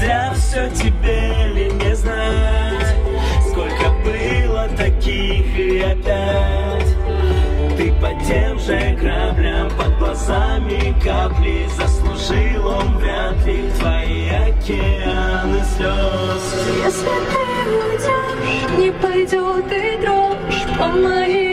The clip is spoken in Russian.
Хотя все тебе ли не знать, сколько было таких и опять ты по тем же граблям, под глазами капли. Заслужил он вряд ли твои океаны слез. Если ты уйдешь, не пойдет и дрожь по моей